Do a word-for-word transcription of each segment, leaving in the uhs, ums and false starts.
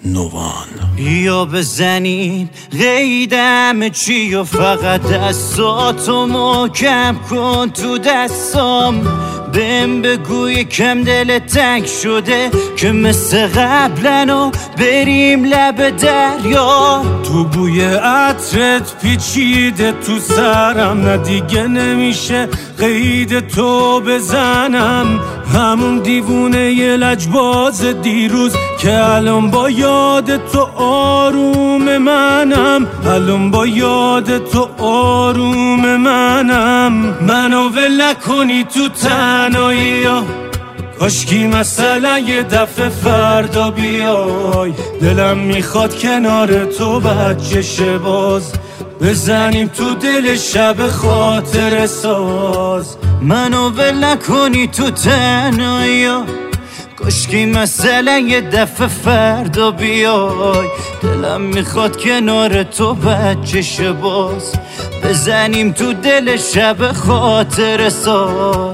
نوان بیا بزنیم قیدم چی و فقط دستاتو محکم کن تو دستام. بهم بگوی کم دل تنگ شده که مثل قبلنو بریم لب دریا. تو بوی عطرت پیچیده تو سرم، نه دیگه نمیشه قید تو بزنم. همون دیوونه ی لجباز دیروز که الان با یاد تو آروم منم، الان با یاد تو آروم منم. منو ول نکنی تو تنهایی ها، کاشکی مثلا یه دفعه فردا بیای. دلم میخواد کنار تو بچه باز بزنیم تو دل شب خاطر ساز. منو ول نکنی تو تنهایی ها، کاشکی مثلا یه دفعه فردا بیای. دلم میخواد کنار تو بچه باز بزنیم تو دل شب خاطر ساز.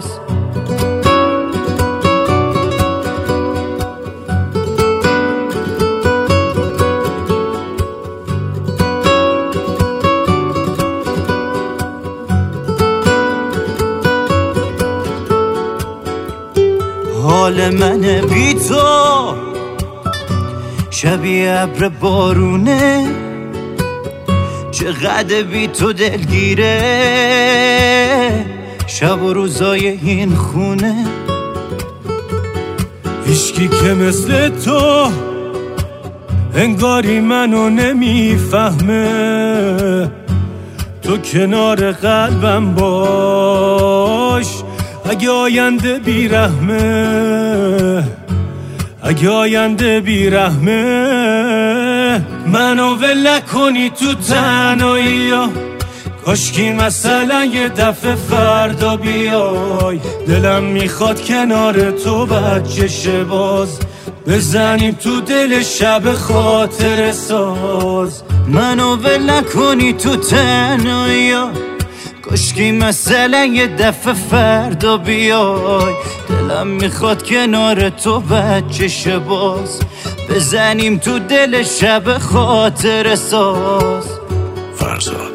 حال منه بی تو شبیه ابر بارونه، چقدر بی تو دلگیره شب و روزای این خونه. هیچکی که مثل تو انگاری منو نمیفهمه. تو کنار قلبم باش اگه آینده بیرحمه، اگه آینده بیرحمه. منو ول نکنی تو تنهایی ها، کاشکی مثلا یه دفعه فردا بیای. دلم میخواد کنار تو بچه باز بزنیم تو دل شب خاطر ساز. منو ول نکنی تو تنهایی ها، کاشکی مثلا یه دفعه فردا بیای. دلم میخواد کنار تو بچه باز بزنیم تو دل شب خاطر ساز. فرزاد